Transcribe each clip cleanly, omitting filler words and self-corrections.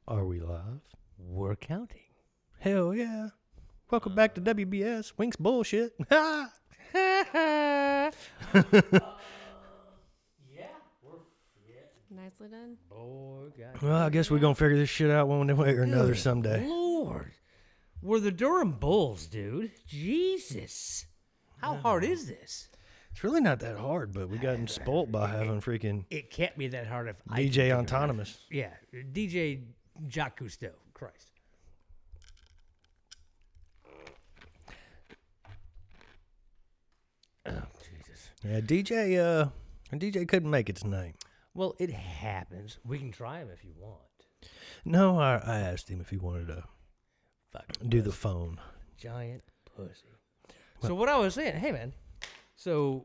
Are we live? We're counting. Hell yeah. Welcome back to WBS. Winks bullshit. Ha! Nicely done. Boy, God. Well, I guess we're going to figure this shit out one way or another someday. Lord. We're the Durham Bulls, dude. Jesus. How hard is this? It's really not that hard, but we gotten spoilt by having freaking It can't be that hard if I can DJ figure it out. Autonomous. Yeah, DJ Jacques Cousteau. Christ. Oh, Jesus. Yeah, DJ couldn't make it tonight. Well, it happens. We can try him if you want. No, I asked him if he wanted to Fucking do the phone. giant pussy. So what I was saying, hey man, so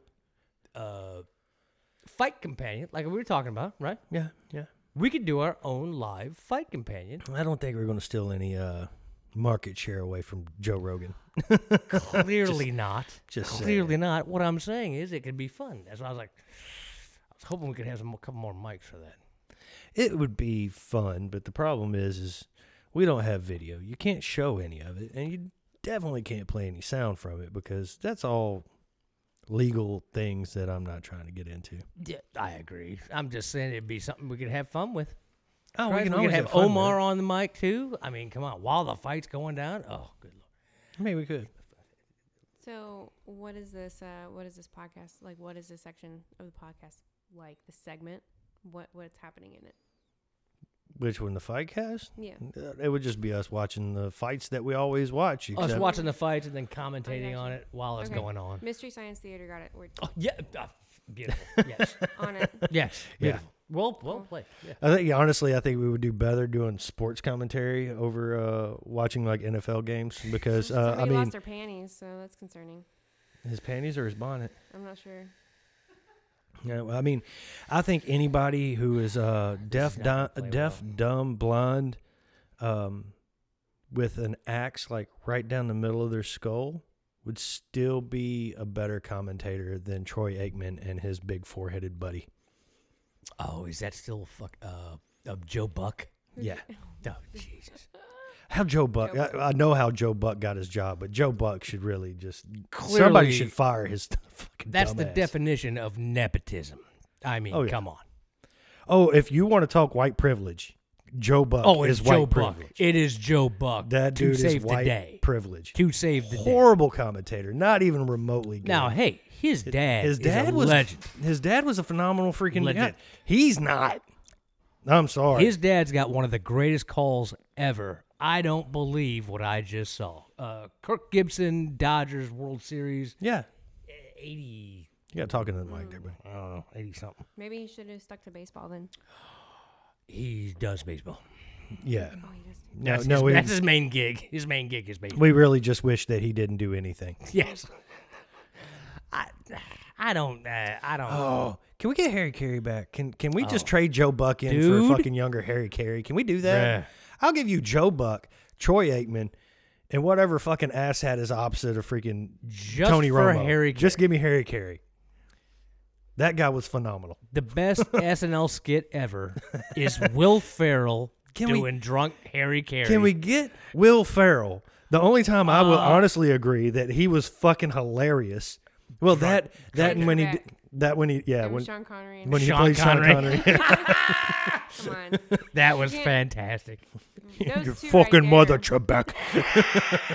fight companion, like we were talking about, right? Yeah. We could do our own live fight companion. I don't think we're going to steal any market share away from Joe Rogan. Clearly not. just Clearly saying. not. What I'm saying is it could be fun. That's why I was like, I was hoping we could have a couple more mics for that. It would be fun, but the problem is we don't have video. You can't show any of it, and you definitely can't play any sound from it because that's all legal things that I'm not trying to get into. Yeah, I agree. I'm just saying it'd be something we could have fun with. Oh, Right? we can we always could have fun with Omar it. on the mic too. I mean, come on, while the fight's going down. Oh, good lord. I mean, we could. So, what is this? What is this podcast like? What is this section of the podcast like? The segment? What's happening in it? Which one, the fight cast? Yeah. It would just be us watching the fights that we always watch. Us except- watching the fights and then commentating gotcha. on it while it's Okay. going on. Mystery Science Theater got it. We're Oh, yeah. Beautiful. Yes. on it. Yes. Yeah. Beautiful. Well played. Yeah. I think, honestly, I think we would do better doing sports commentary over watching like NFL games because, Somebody I mean, lost their panties, so that's concerning. his panties or his bonnet. I'm not sure. Yeah, well, I mean, I think anybody who is deaf, not gonna play dumb, blind, with an axe like right down the middle of their skull would still be a better commentator than Troy Aikman and his big four-headed buddy. Oh, is that still Joe Buck? Yeah. Oh, Jesus. How Joe Buck? Joe Buck. I know how Joe Buck got his job, but Joe Buck should really just Clearly, somebody should fire his fucking. That's the dumbass. definition of nepotism. I mean, Oh, yeah. come on. Oh, if you want to talk white privilege, Joe Buck Oh, is it's white Joe Buck. privilege. It is Joe Buck. That to dude save is white the day. privilege. To save the day. Horrible commentator, not even remotely good. Now, hey, his dad his dad is a was legend. His dad was a phenomenal freaking Legend. guy. He's not. I'm sorry. His dad's got one of the greatest calls ever. I don't believe what I just saw. Kirk Gibson, Dodgers World Series, yeah, 80, you got talking to the mic there, buddy. I don't know, 80 something. Maybe he should have stuck to baseball then. He does baseball. Yeah. Oh, he does. No, That's no, his, we, that's his main gig. His main gig is baseball. we really just wish that he didn't do anything. Yes. I don't. Oh, can we get Harry Carey back? Can we just Oh. trade Joe Buck in Dude. for fucking younger Harry Carey? Can we do that? Bruh. I'll give you Joe Buck, Troy Aikman, and whatever fucking asshat is opposite of freaking Just Tony for Romo. Harry Just Carey. give me Harry Carey. That guy was phenomenal. The best SNL skit ever is Will Ferrell Can we- doing drunk Harry Carey. Can we get Will Ferrell? The only time I will honestly agree that he was fucking hilarious. Well, that and when he Back. did- that when he yeah It when was Sean Connery. And when he Sean played Sean Connery. Connery. Come on. That was Yeah. fantastic. Those Your two fucking right mother, there. Trebek.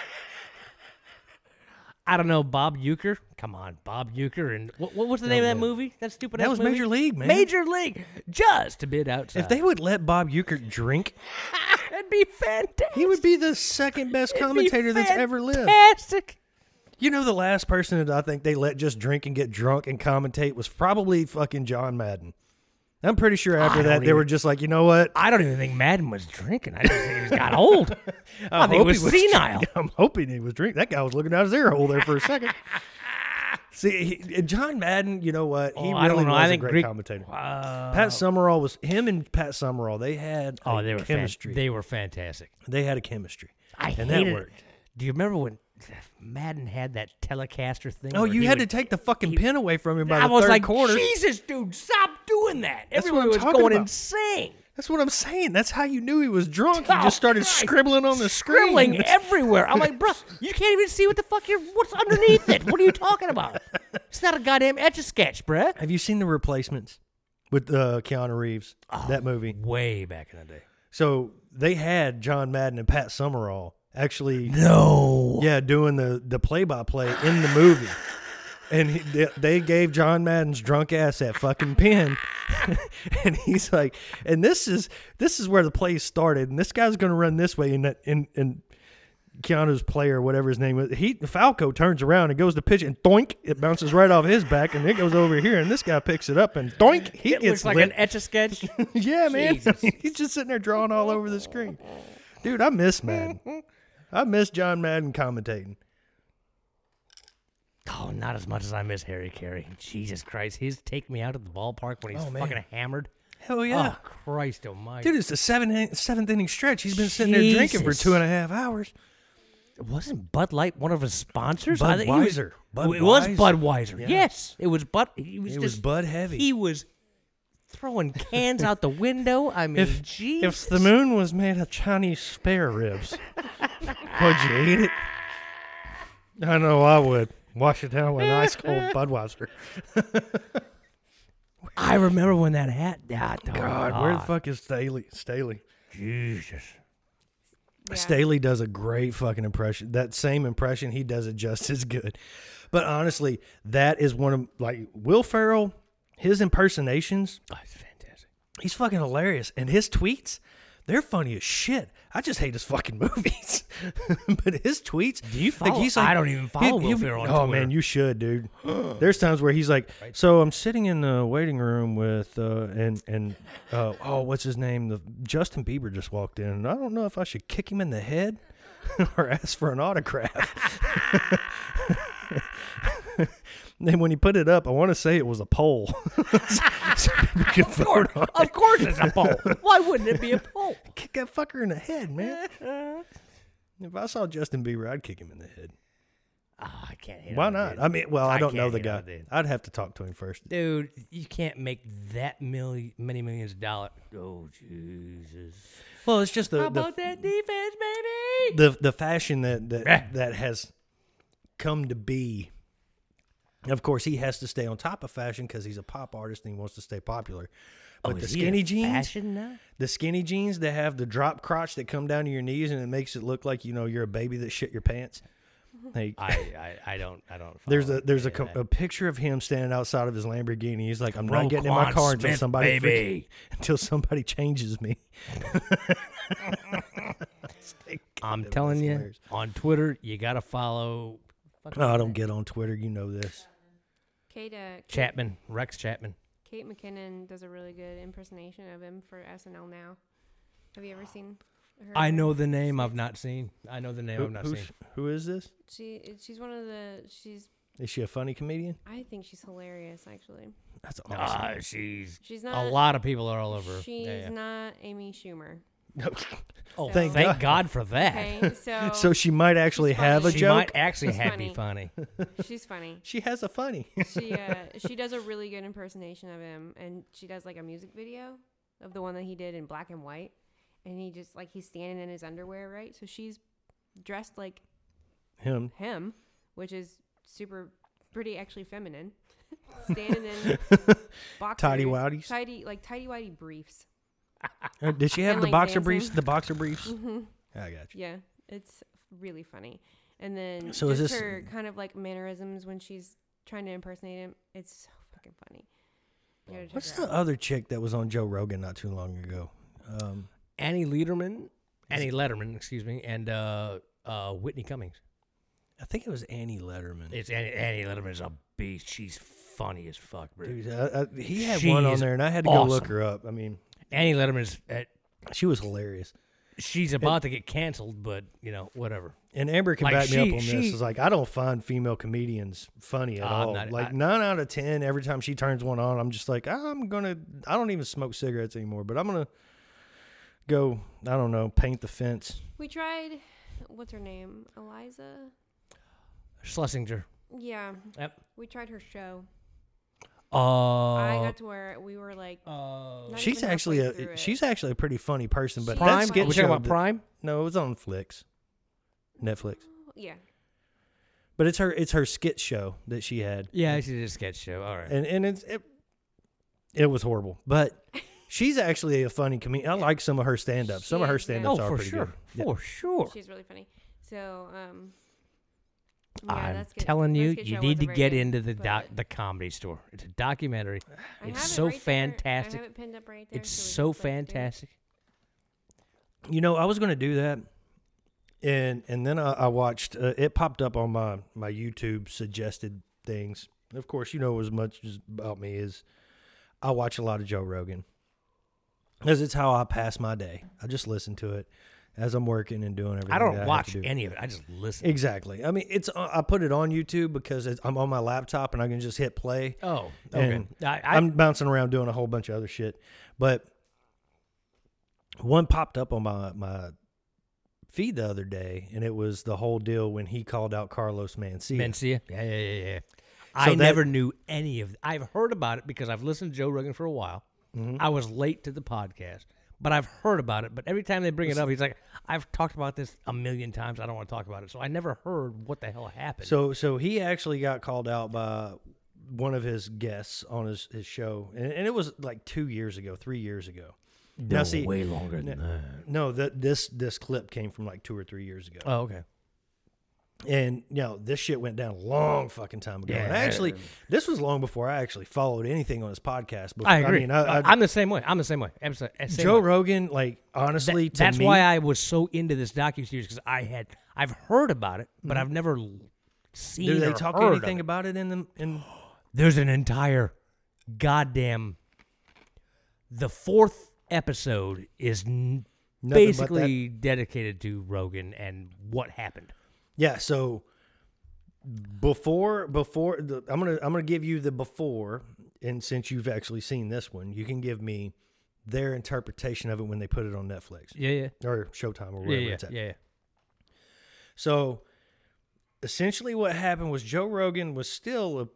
I don't know, Bob Euchre. Come on, Bob Euchre. And what was the name of that movie? That stupid. That ass was movie? Major League, man. Major League. Just a bit outside. If they would let Bob Euchre drink, that'd be fantastic. he would be the second best It'd be commentator that's ever lived. Fantastic. You know, the last person that I think they let just drink and get drunk and commentate was probably fucking John Madden. I'm pretty sure after I that don't they even- were just like, you know what? I don't even think Madden was drinking. I just think he was got old. I think he hope was senile. I'm hoping he was drinking. That guy was looking out his ear hole there for a second. See, John Madden, you know what? He I really don't know. was I a think great Greek- commentator. Uh, Pat Summerall was him and Pat Summerall. They had oh, they were chemistry. They were fantastic. They had a chemistry, I and hated that it. worked. Do you remember when Madden had that Telecaster thing? Oh, where you he had would- to take the fucking pin away from him by I the was third like, quarter. Jesus, dude, stop doing that. That's what Everyone I'm was talking going about. insane. That's what I'm saying. That's how you knew he was drunk. He Oh, just started God. scribbling on the screen. Scribbling everywhere. I'm like, bro, you can't even see what the fuck what's underneath it. What are you talking about? It's not a goddamn Etch-a-Sketch, bruh. Have you seen The Replacements with Keanu Reeves? That movie. Way back in the day. So they had John Madden and Pat Summerall actually, No. doing the play-by-play in the movie. And they gave John Madden's drunk ass that fucking pen, and he's like, and this is where the play started, and this guy's gonna run this way, and Keanu's player, whatever his name is, Falco turns around and goes to pitch, and doink, it bounces right off his back, and it goes over here, and this guy picks it up, and doink, he It gets looks like lit. an Etch-a-Sketch. Yeah, man, Jesus. he's just sitting there drawing all over the screen. Dude, I miss Madden. I miss John Madden commentating. Oh, not as much as I miss Harry Carey. Jesus Christ. He's taking me out of the ballpark when he's Oh, man. fucking hammered. Hell yeah. Oh, Christ almighty. Dude, it's the seventh inning stretch. He's been sitting there drinking for Jesus. 2.5 hours. Wasn't Bud Light one of his sponsors? I think he was- Budweiser. It was Budweiser. Budweiser. Yeah. Yes. It was Bud. He was It just, was Bud heavy. He was throwing cans out the window. I mean, jeez. If the moon was made of Chinese spare ribs, would you eat it? I know I would. Wash it down with an ice cold Budweiser. I remember when that hat. God, where the fuck is Staley? Jesus. Yeah. Staley does a great fucking impression. That same impression, he does it just as good. But honestly, that is one of, like, Will Ferrell, his impersonations, Oh, it's fantastic. he's fucking hilarious. And his tweets, they're funny as shit. I just hate his fucking movies. But his tweets. Do you follow? he's like, I don't even follow Will Ferrell on Twitter. Oh, man, you should, dude. There's times where he's like, so I'm sitting in the waiting room with, what's his name? Justin Bieber just walked in. And I don't know if I should kick him in the head or ask for an autograph. Then when he put it up, I want to say it was a poll. So people could vote on it. Of course it's a poll. Why wouldn't it be a poll? Kick that fucker in the head, man. If I saw Justin Bieber, I'd kick him in the head. Oh, I can't hate Why on not? it, I mean, well, I don't know can't the hate guy. on it. I'd have to talk to him first. Dude, you can't make that many millions of dollars. Oh, Jesus. Well, it's just How the about that defense, baby? the fashion that has come to be. Of course, he has to stay on top of fashion because he's a pop artist and he wants to stay popular. But the is he in skinny jeans, fashion now? the skinny jeans that have the drop crotch that come down to your knees and it makes it look like you're a baby that shit your pants. Like, I don't. there's follow a any of that. a picture of him standing outside of his Lamborghini. He's like, I'm not Roquan getting in my car until Smith, somebody baby. until somebody changes me. I'm God, telling that's you, hilarious. on Twitter, you gotta follow. Oh, I don't get on Twitter. You know this. Kate Rex Chapman. Kate McKinnon does a really good impersonation of him for SNL now. Have you ever seen her? I know the name. I've not seen. I know the name. I've not Who's- seen. who is this? She's one of the Is she a funny comedian? I think she's hilarious actually. That's awesome. She's not A lot of people are all over. her. She's Yeah, yeah. not Amy Schumer. Oh, So- thank God for that. Okay, so So she might actually She's have a funny. She joke. might actually She's be funny. she's funny. She has a funny. She does a really good impersonation of him, and she does like a music video of the one that he did in black and white, and he just like he's standing in his underwear, right? So she's dressed like Him. him, which is super pretty actually feminine, standing in boxers, Tidy whities? tidy whitey briefs. Did she have And, the like, boxer dancing. briefs? The boxer briefs? Mm-hmm. I got you. Yeah, it's really funny. And then So is just this- her kind of like mannerisms when she's trying to impersonate him. It's so fucking funny. You gotta check What's her the out. other chick that was on Joe Rogan not too long ago? Annie Letterman, excuse me, and Whitney Cummings. I think it was Annie Letterman. It's Annie Letterman's a beast. She's funny as fuck, bro. Dude, he had She one on is there, and I had to go look awesome. her up. I mean, Annie Letterman's she was hilarious. she's about to get canceled, but whatever. And Amber can Like, back me up on she- this. It's like, I don't find female comedians funny at all. not- Like 9 out of 10, every time she turns one on, I'm just like, I don't even smoke cigarettes anymore, but I'm going to go, I don't know, paint the fence. We tried. What's her name? Eliza. Schlesinger. Yeah. Yep. We tried her show. I got to where we were like, not She's even actually halfway through it. she's actually a pretty funny person. But Prime. that skit We're show talking about that- Prime. No, it was on Netflix. Yeah. But it's her skit show that she had. Yeah, she did a sketch show. All right. And it was horrible. But she's actually a funny comedian. I like some of her stand-ups. Some of her She is, yeah. stand-ups are for pretty sure. good. Yeah. For sure. She's really funny. So, yeah, I'm that's good. telling you, That skit you show need wasn't to very get good, into but the Comedy Store. It's a documentary. I It's have it so right there. fantastic. I have it pinned up right there. It's so we so can flip through it. fantastic. You know, I was going to do that. And then I watched, it popped up on my YouTube suggested things. Of course, you know as much as about me as I watch a lot of Joe Rogan. Because it's how I pass my day. I just listen to it as I'm working and doing everything. I don't that have watch to do. any of it. I just listen. Exactly. I mean, I put it on YouTube because I'm on my laptop and I can just hit play. Oh, okay. And I I'm bouncing around doing a whole bunch of other shit. But one popped up on my feed the other day, and it was the whole deal when he called out Carlos Mencia. Mencia. Yeah. So I never knew any of. I've heard about it because I've listened to Joe Rogan for a while. Mhm. I was late to the podcast, but I've heard about it. But every time they bring it up, he's like, "I've talked about this a million times. I don't want to talk about it." So I never heard what the hell happened. So he actually got called out by one of his guests on his show, and it was like 3 years ago. no, now, see, way longer than that. No, this clip came from like 2 or 3 years ago. Oh, okay. And, you know, this shit went down a long fucking time ago. And actually, this was long before I actually followed anything on his podcast. Before, I agree. mean, I'm the same way. Absolutely. Joe Rogan, like, honestly, to that's me, why I was so into this docuseries because I've heard about it, but I've never seen. do they or talk heard anything of it. about it in There's an entire goddamn. The fourth episode is nothing but that? basically dedicated to Rogan and what happened. Yeah, so before I'm gonna give you the before, and since you've actually seen this one, you can give me their interpretation of it when they put it on Netflix Yeah. or Showtime or wherever it's at. Yeah. So essentially, what happened was Joe Rogan was still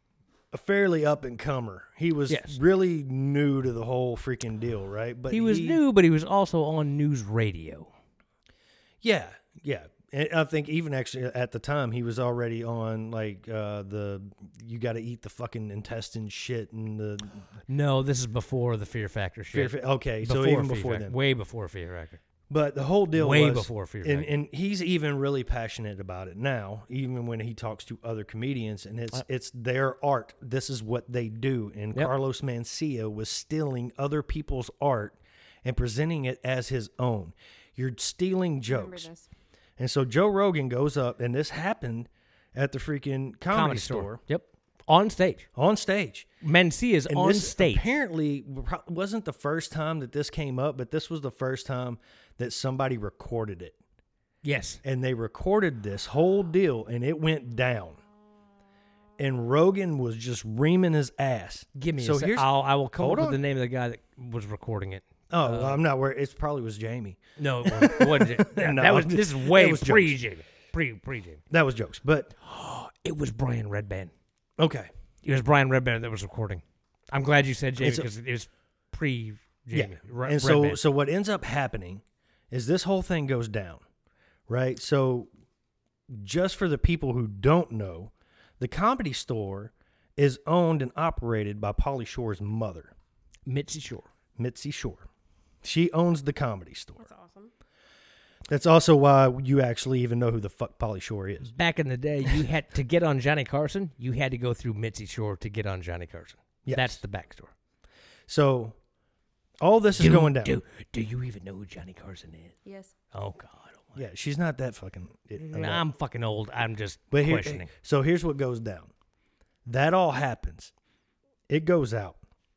a fairly up and comer. He was Yes. really new to the whole freaking deal, right? But He was new, but he was also on news radio. Yeah. And I think even actually at the time he was already on like the you got to eat the fucking intestine shit and the No, this is before the Fear Factor shit. okay, so Before even Fear before Factor. then. Way before Fear Factor. But the whole deal Way was before Fear Factor. and he's even really passionate about it now, even when he talks to other comedians, and it's their art. This is what they do. And Yep. Carlos Mencia was stealing other people's art and presenting it as his own. You're stealing Remember jokes. this. And so Joe Rogan goes up, and this happened at the freaking comedy store. Yep. On stage. On stage. Mencia is And on this stage. apparently wasn't the first time that this came up, but this was the first time that somebody recorded it. Yes. And they recorded this whole deal, and it went down. And Rogan was just reaming his ass. Give me so a sec. here's I will come hold up with on. the name of the guy that was recording it. Oh, well, I'm not worried. It probably was Jamie. No, it wasn't. No, that was. it This is way was pre jokes. Jamie. Pre Jamie. That was jokes. But, It was Brian Redband. okay. It was Brian Redband that was recording. I'm glad you said Jamie It's a- because it was pre Jamie. Yeah. And so what ends up happening is this whole thing goes down, right? So just for the people who don't know, the Comedy Store is owned and operated by Pauly Shore's mother, Mitzi Shore. Mitzi Shore. She owns the Comedy Store. That's awesome. That's also why you actually even know who the fuck Pauly Shore is. Back in the day, you had to get on Johnny Carson. You had to go through Mitzi Shore to get on Johnny Carson. Yes. That's the backstory. So all this is going down. Do you even know who Johnny Carson is? Yes. Oh God. Yeah, she's not that fucking. I'm fucking old. I'm just But questioning. So here's what goes down. That all happens. It goes out.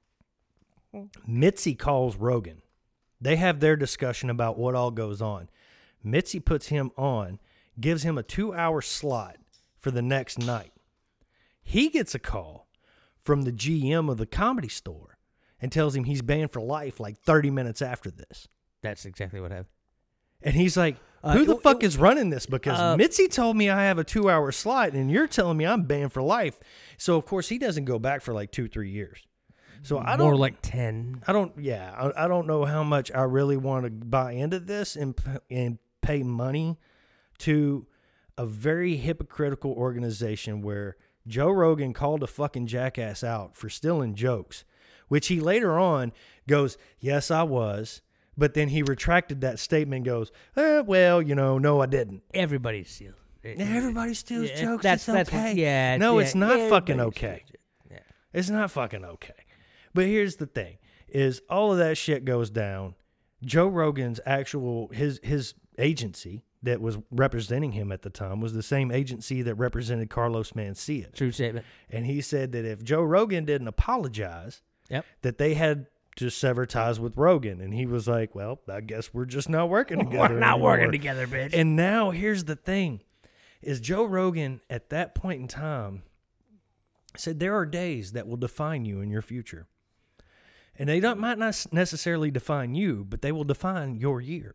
Mitzi calls Rogan. They have their discussion about what all goes on. Mitzi puts him on, gives him a 2-hour slot for the next night. He gets a call from the GM of the Comedy Store and tells him he's banned for life like 30 minutes after this. That's exactly what happened. And he's like, Who the fuck is running this? Because Mitzi told me I have a 2-hour slot, and you're telling me I'm banned for life. So of course he doesn't go back for like 2-3 years. So I don't More like 10. I don't know how much I really want to buy into this and pay money to a very hypocritical organization where Joe Rogan called a fucking jackass out for stealing jokes, which he later on goes, yes, I was. But then he retracted that statement and goes, well, no, I didn't. Everybody steals. Everybody steals jokes. That's okay. No, it's not fucking okay. Yeah. It's not fucking okay. But here's the thing, is all of that shit goes down. Joe Rogan's his agency that was representing him at the time was the same agency that represented Carlos Mencia. True statement. And he said that if Joe Rogan didn't apologize, that they had to sever ties with Rogan. And he was like, well, I guess we're just not working together We're not anymore. working together, bitch. And now here's the thing, is Joe Rogan at that point in time said there are days that will define you in your future. And they might not necessarily define you, but they will define your year.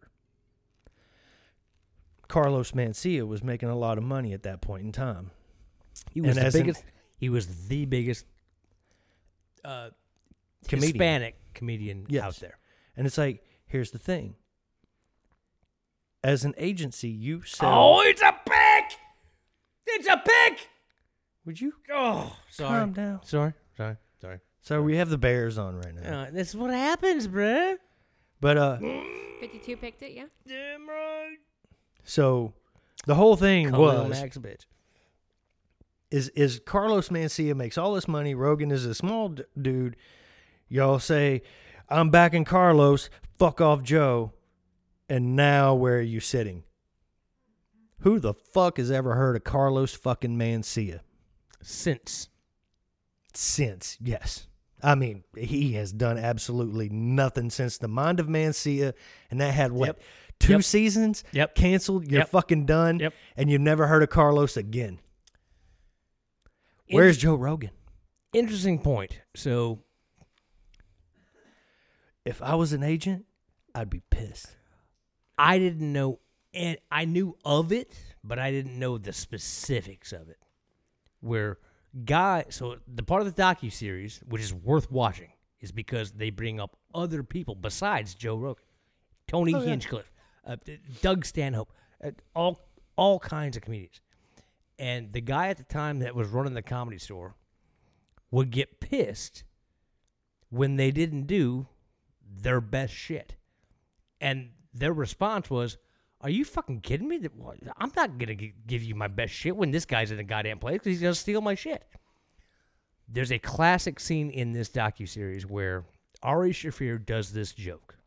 Carlos Mencia was making a lot of money at that point in time. He was And the biggest. He was the biggest comedian. Hispanic comedian Yes. out there. And it's like, here's the thing. As an agency, you sell... Oh, it's a pick! It's a pick! Would you Oh, sorry. calm down? Sorry. So we have the Bears on right now. This is what happens, bruh. But 52 picked it, yeah. Damn right. so the whole thing Khalil was Mack's a bitch. is Carlos Mencia makes all this money. Rogan is a small dude. Y'all say, I'm backing Carlos. Fuck off, Joe. And now where are you sitting? Who the fuck has ever heard of Carlos fucking Mencia? Since. Yes. I mean, he has done absolutely nothing since The Mind of Mencia, and that had, what, 2 seasons? Canceled, you're fucking done, and you've never heard of Carlos again. Where's Joe Rogan? Interesting point. So, if I was an agent, I'd be pissed. I didn't know, and I knew of it, but I didn't know the specifics of it. So the part of the docuseries, which is worth watching, is because they bring up other people besides Joe Rogan, Tony Hinchcliffe, Doug Stanhope, all kinds of comedians. And the guy at the time that was running the Comedy Store would get pissed when they didn't do their best shit. And their response was, are you fucking kidding me? I'm not going to give you my best shit when this guy's in the goddamn place because he's going to steal my shit. There's a classic scene in this docuseries where Ari Shaffir does this joke.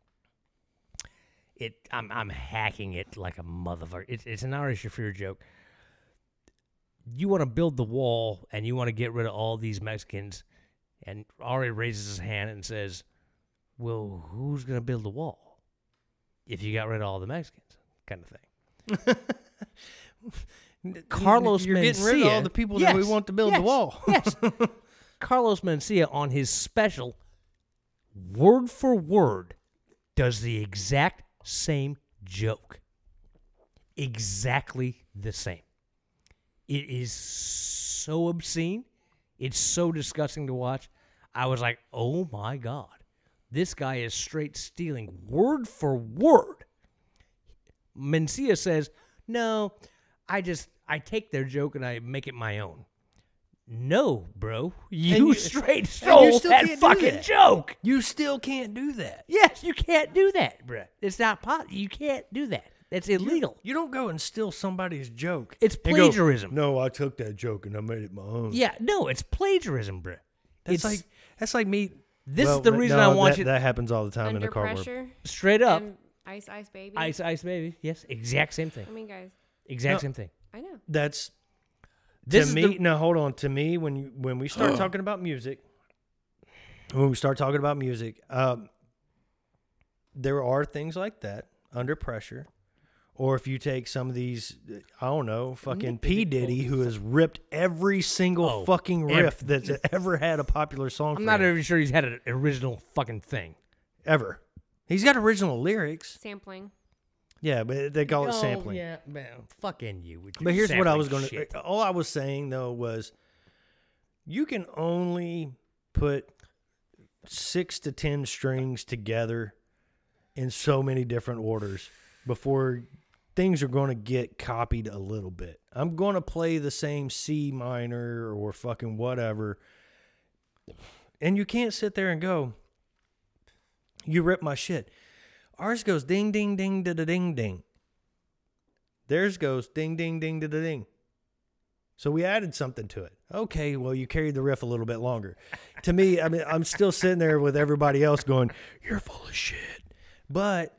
I'm hacking it like a motherfucker. It's an Ari Shaffir joke. You want to build the wall and you want to get rid of all these Mexicans. And Ari raises his hand and says, well, who's going to build the wall if you got rid of all the Mexicans? Kind of thing. Carlos You're getting rid of all the people that we want to build the wall. Yes. Carlos Mencia on his special, word for word, does the exact same joke. Exactly the same. It is so obscene. It's so disgusting to watch. I was like, oh my God. This guy is straight stealing word for word. Mencia says, no, I take their joke and I make it my own. No, bro. You straight stole that fucking joke. You still can't do that. Yes, you can't do that, bro. It's not possible. You can't do that. That's illegal. You don't go and steal somebody's joke. It's and plagiarism. Go, no, I took that joke and I made it my own. Yeah, no, it's plagiarism, bro. That's like me. This is the reason I want you. That happens all the time in the car. Pressure. Straight up. And Ice Ice Baby. Ice Baby. Yes, exact same thing. I mean, guys. Exact same thing. I know. That's This to is me. No, hold on. To me, when we start talking about music, there are things like that, Under Pressure. Or if you take some of these, I don't know, fucking P. Diddy, who has ripped every single fucking riff that's ever had a popular song. I'm not even sure he's had an original fucking thing. Ever. He's got original lyrics. Sampling. Yeah, but they call it sampling. Yeah, man, fucking you. With your But here's what I sampling was going shit. to. All I was saying though was, you can only put 6 to 10 strings together in so many different orders before things are going to get copied a little bit. I'm going to play the same C minor or fucking whatever, and you can't sit there and go, you rip my shit. Ours goes ding, ding, ding, da da ding, ding. Theirs goes ding, ding, ding, da da ding. So we added something to it. Okay, well, you carried the riff a little bit longer. To me, I mean, I'm still sitting there with everybody else going, you're full of shit. But,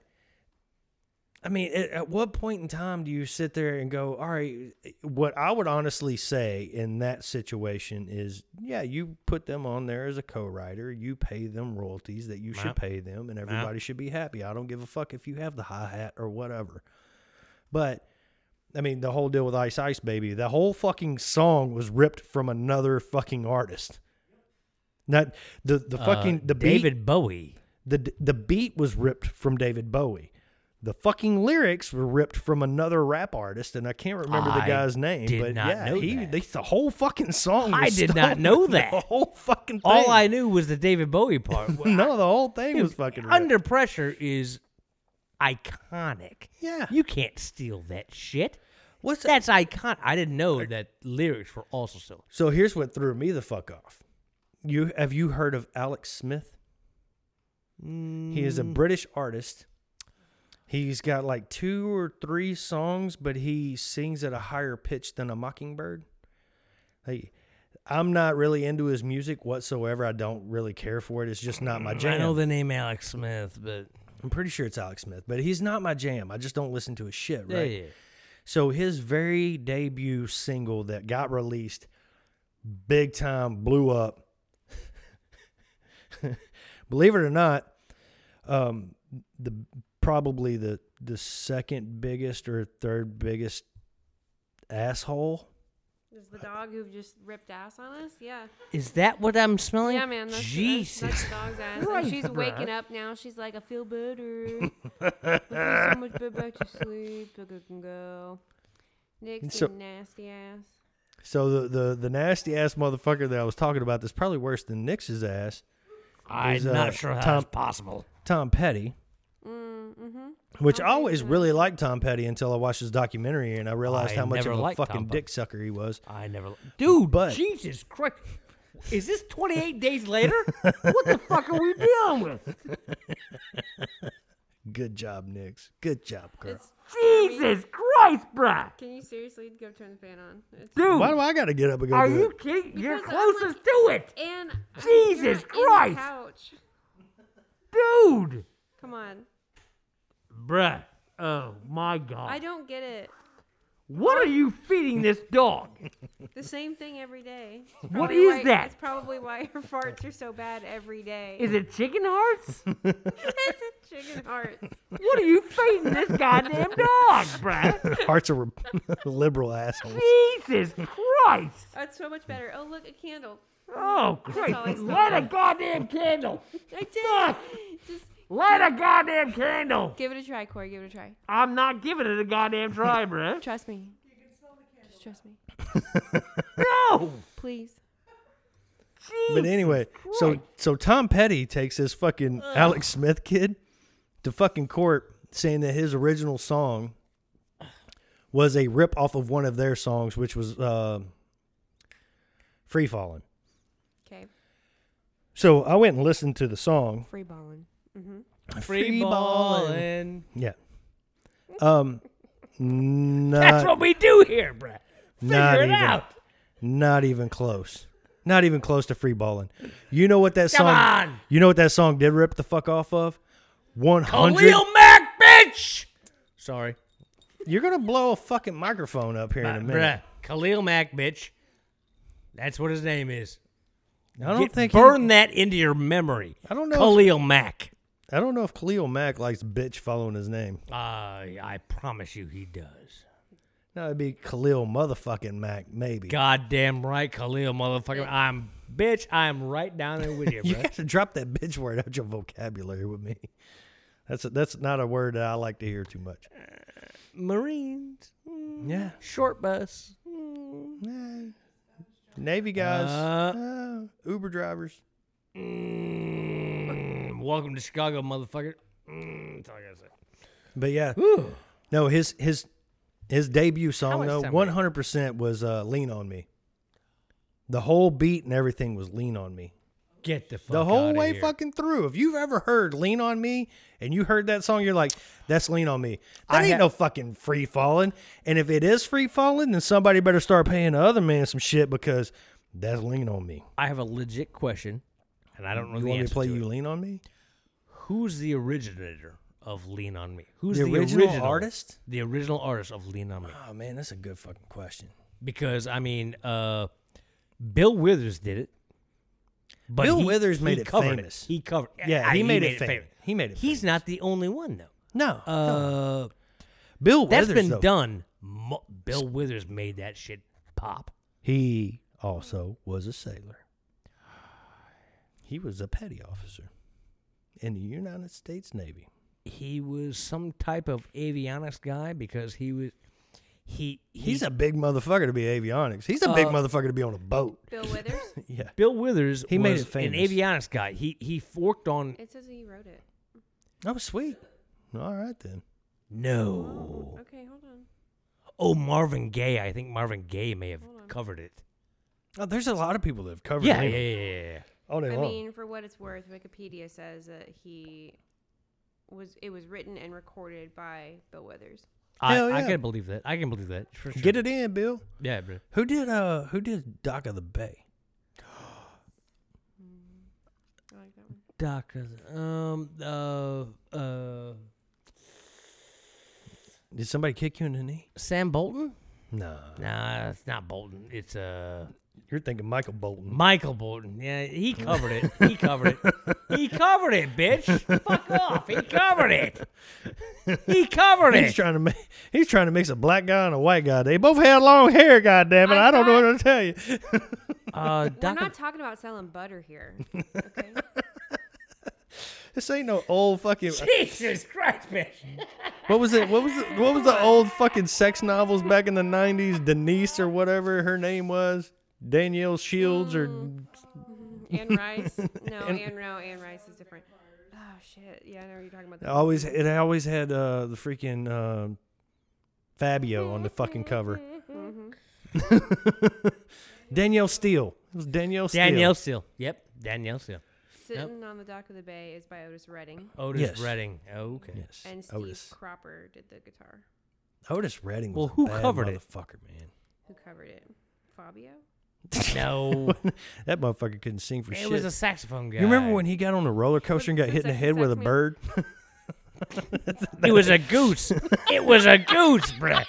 I mean, at what point in time do you sit there and go, all right, what I would honestly say in that situation is, yeah, you put them on there as a co-writer. You pay them royalties that you should pay them, and everybody should be happy. I don't give a fuck if you have the hi-hat or whatever. But, I mean, the whole deal with Ice Ice Baby, the whole fucking song was ripped from another fucking artist. Not the fucking the beat, David Bowie. The beat was ripped from David Bowie. The fucking lyrics were ripped from another rap artist, and I can't remember the guy's name. Did But not yeah, know that. the whole fucking song. I Was did not stolen. know that. The whole fucking thing. All I knew was the David Bowie part. No, the whole thing Dude, was fucking ripped. Under Pressure is iconic. Yeah. You can't steal that shit. What's That's iconic. I didn't know that lyrics were also so. So here's what threw me the fuck off. Have you heard of Alex Smith? He is a British artist. He's got like 2 or 3 songs, but he sings at a higher pitch than a mockingbird. Hey, I'm not really into his music whatsoever. I don't really care for it. It's just not my jam. I know the name Alex Smith, but I'm pretty sure it's Alex Smith, but he's not my jam. I just don't listen to his shit, right? yeah. So his very debut single that got released, big time, blew up. Believe it or not, probably the second biggest or third biggest asshole. Is the dog who just ripped ass on us? Yeah. Is that what I'm smelling? Yeah, man. That's, Jesus. That's the dog's ass. Christ, And she's bruh. waking up now. She's like, I feel better. I feel so much better back to sleep. I can go. Nick's So- a nasty ass. So the nasty ass motherfucker that I was talking about that's probably worse than Nix's ass. I'm is, not sure how Tom- that's possible. Tom Petty. Mm-hmm. Which Tom I always Petty's really liked Tom Petty until I watched his documentary and I realized I how much never of a liked fucking Tom Petty. dick sucker he was. I never. Dude, But- Jesus Christ. Is this 28 days later? What the fuck are we dealing with? Good job, Nix. Good job, girl. It's, Jesus Christ, bruh. can you seriously go turn the fan on? It's, Dude, Why do I got to get up and go are do you it? kidding? You're Because I'm closest to it. and Jesus you're Christ. In the couch. Dude. Come on. Bruh. Oh, my God. I don't get it. What are you feeding this dog? The same thing every day. It's What probably is why- that? It's probably why her farts are so bad every day. Is it chicken hearts? It's chicken hearts. What are you feeding this goddamn dog, bruh? Hearts are liberal assholes. Jesus Christ. That's so much better. Oh, look, a candle. Oh, all I Christ. smell. Light a goddamn candle. I did. Fuck. Just Light a goddamn candle. give it a try, Corey. Give it a try. I'm not giving it a goddamn try, bruh. Trust me. Just trust me. No. Please. But anyway, so Tom Petty takes this fucking Alex Smith kid to fucking court saying that his original song was a rip off of one of their songs, which was Free Fallin'. Okay. So I went and listened to the song. Free balling. Mm-hmm. Free balling. Yeah. That's Not, what we do here, bruh. not Figure it even, out. not even close. Not even close to Free Ballin'. You know what that Come song? on. You know what that song did rip the fuck off of? 100. Khalil Mack, bitch. Sorry. You're gonna blow a fucking microphone up here in a minute. Bruh. Khalil Mack, bitch. That's what his name is. I don't think burn that into your memory. I don't know. Khalil Mack. I don't know if Khalil Mack likes bitch following his name. I promise you he does. No, it'd be Khalil motherfucking Mack, maybe. Goddamn right, Khalil motherfucker. I'm right down there with you, You bro. got to drop that bitch word out your vocabulary with me. That's not a word that I like to hear too much. Marines. Yeah. Short bus. Navy guys. Uber drivers. Welcome to Chicago, motherfucker. That's all I gotta say. But yeah, Whew. no, his debut song much though, time we 100% was "Lean on Me." The whole beat and everything was "Lean on Me." Get the fuck The whole outta way here. fucking through. If you've ever heard "Lean on Me" and you heard that song, you're like, "That's Lean on Me." That ain't no fucking free falling. And if it is free falling, then somebody better start paying the other man some shit because that's "Lean on Me." I have a legit question, and I don't know You the want me answer to play to "You it. Lean on Me"? Who's the originator of Lean on Me? Who's The original artist? The original artist of Lean on Me. Oh man, that's a good fucking question. Because I mean, Bill Withers did it. But Bill Withers made it covered famous. He covered. Yeah, he made it famous. He made it. He's not the only one though. No. Bill That's Withers, been though, done. Bill Withers made that shit pop. He also was a sailor. He was a petty officer in the United States Navy. He was some type of avionics guy because he was. He's a big motherfucker to be avionics. He's a big motherfucker to be on a boat. Bill Withers. Yeah. Bill Withers. He was made it an famous. avionics guy. He worked on. It says he wrote it. Oh, sweet. All right, then. No. Okay, hold on. Oh, Marvin Gaye. I think Marvin Gaye may have Hold on. covered it. Oh, there's a lot of people that have covered Yeah, him yeah. all day I long. mean, for what it's worth, Wikipedia says that it was written and recorded by Bill Withers. Hell I yeah. can believe that. I can believe that. For sure. Get it in, Bill. Yeah, bro. Who did Dock of the Bay? I like that one. Doctor. Did somebody kick you in the knee? Sam Bolton? No. Nah, it's not Bolton. It's You're thinking Michael Bolton. Michael Bolton. Yeah, he covered it. He covered it. He covered it, bitch. Fuck off. He covered it. He covered He's it. trying to mix a black guy and a white guy. They both had long hair, goddammit. I don't know what to tell you. We're not talking about selling butter here. Okay. This ain't no old fucking. Jesus Christ, bitch. What was it? What was the old fucking sex novels back in the 90s? Denise or whatever her name was. Danielle Shields or Anne Rice. No, Anne Rice is different. Oh shit. Yeah, I know what you're talking about. it always had the freaking Fabio on the fucking cover. Danielle Steele. It was Danielle Steele. Danielle Steele. Yep, Danielle Steele. Sitting on the Dock of the Bay is by Otis Redding. Otis Yes. Redding. Okay. Yes. And Steve Otis. Cropper did the guitar. Otis Redding was Well, a who bad covered it? motherfucker, man. Who covered it? Fabio? No. That motherfucker couldn't sing for It shit. was a saxophone guy. You remember when he got on a roller coaster and got Was hit in the that head with a sex bird? It was a goose. It was a goose, bruh.